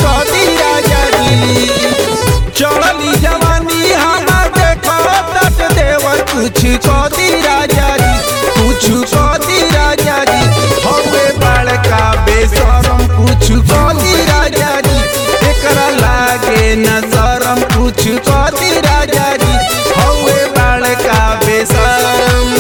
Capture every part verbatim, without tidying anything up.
कदी राजा जी। चढ़ली जवानी हमार देखो तट देवर कुछ कदी राजा जी, कुछ कदी राजा जी। हवे बड़का बेशरम कुछ कदी राजा जी, एकरा लागे न शरम कुछ कदी राजा जी। हवे बड़का बेशरम।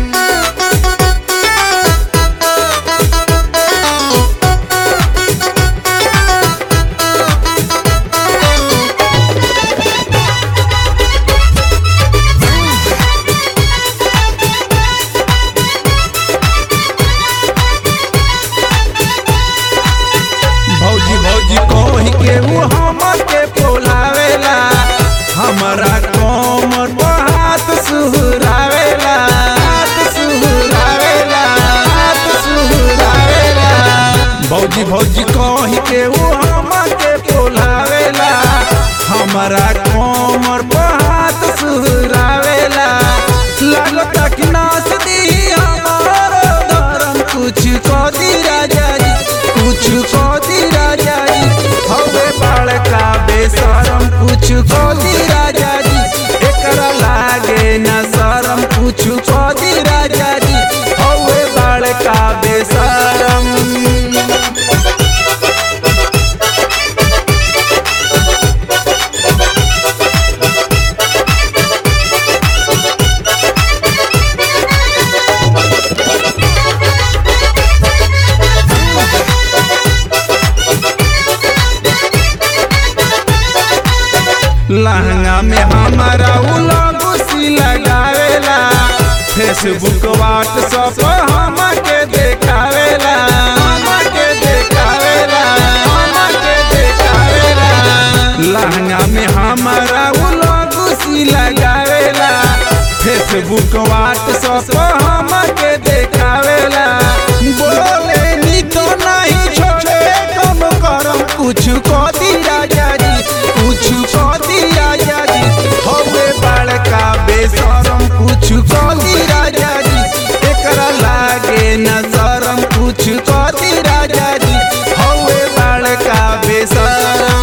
भौजी भौजी कही के वो हमके बोलावेला, हमारा कोमर पर हाथ सुहरावेला, हाथ सुहरावेला, हाथ सुहरावेला। भौजी भौजी कही के वो हमके बोलावेला, हमारा कोमर पर हाथ सुहरावेला। लागता कि नाच दी हमारा धर्म कुछ कदी राजा जी, कुछ कदी राजा जी। हवे बड़का बेशरम कुछ कदी राजा जी, एकरा लागे न शरम कुछ कदी राजा जी। हवे बड़का बेशरम। लहंगा में हमारा उलगुसी लगावेला, फेसबुक व्हाट्सएप हमके देखावेला, हमके देखावेला, हमके देखावेला। लहंगा में हमारा उलगुसी लगावेला, फेसबुक व्हाट्सएप हमके देखावेला। बोले नी तो नहीं छोड़े कम करम कुछ कदी राजा जी, कुछ कदी राजा जी। हवे बड़का बेशरम कुछ कदी राजा जी, एकरा लागे न शरम कुछ कदी राजा जी। हवे बड़का बेशरम।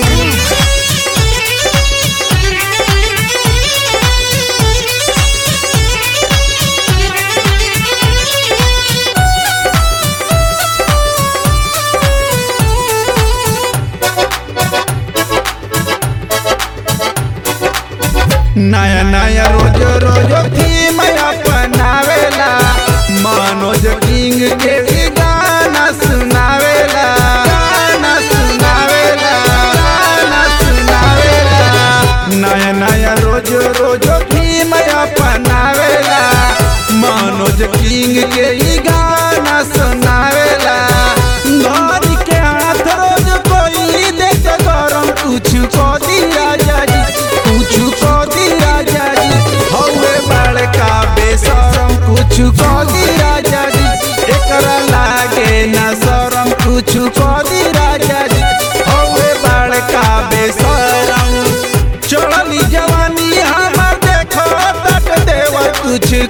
नया नया रोज रोज थीम अपनावेला, मनोज किंग के भी गाना सुनावेला, गाना सुनावेला, गाना सुनावेला। नया नया रोज रोज थीम अपनावेला, मनोज किंग के ही गाना सुनावेला। घर के हाथ रोज कोई देख गरम कुछ कदी राजा जी, कुछ कदी राजा जी। हवे बड़का बेशरम कुछ कदी राजा जी, एकरा लागे न शरम कुछ कदी राजा जी। हवे बड़का बेशरम। चढ़ली जवानी हमार देखो तट देवर कुछ